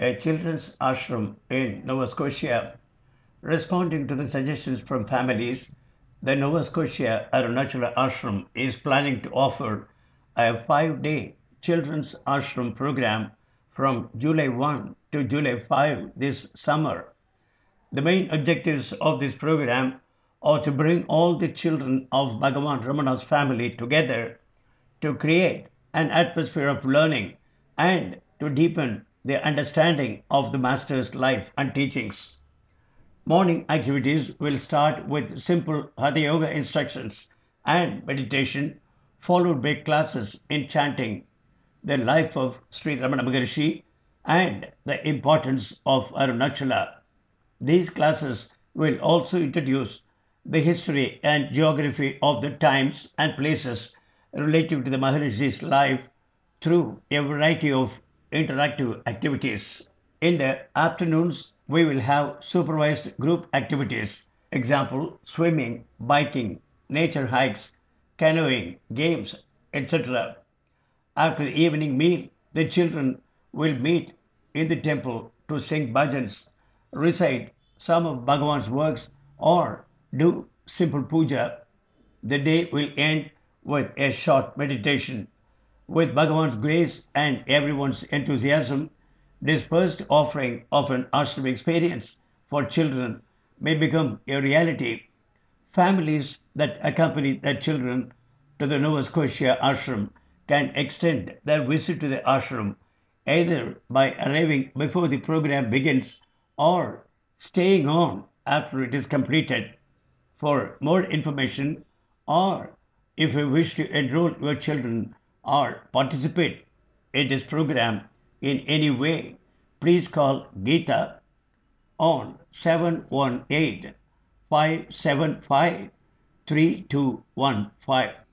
a children's ashram in Nova Scotia. Responding to the suggestions from families, the Nova Scotia Arunachala Ashram is planning to offer a 5-day children's ashram program from July 1 to July 5 this summer. The main objectives of this program are to bring all the children of Bhagavan Ramana's family together to create an atmosphere of learning and to deepen their understanding of the Master's life and teachings. Morning activities will start with simple Hatha Yoga instructions and meditation, followed by classes in chanting the life of Sri Ramana Maharshi and the importance of Arunachala. These classes will also introduce the history and geography of the times and places relative to the Maharishi's life through a variety of interactive activities. In the afternoons, we will have supervised group activities, example swimming, biking, nature hikes, canoeing, games, etc. After the evening meal, the children will meet in the temple to sing bhajans, recite some of Bhagavan's works, or do simple puja. The day will end with a short meditation. With Bhagavan's grace and everyone's enthusiasm, this first offering of an ashram experience for children may become a reality. Families that accompany their children to the Nova Scotia ashram can extend their visit to the ashram either by arriving before the program begins or staying on after it is completed. For more information, or if you wish to enroll your children or participate in this program in any way, please call Geeta on 718 575 3215.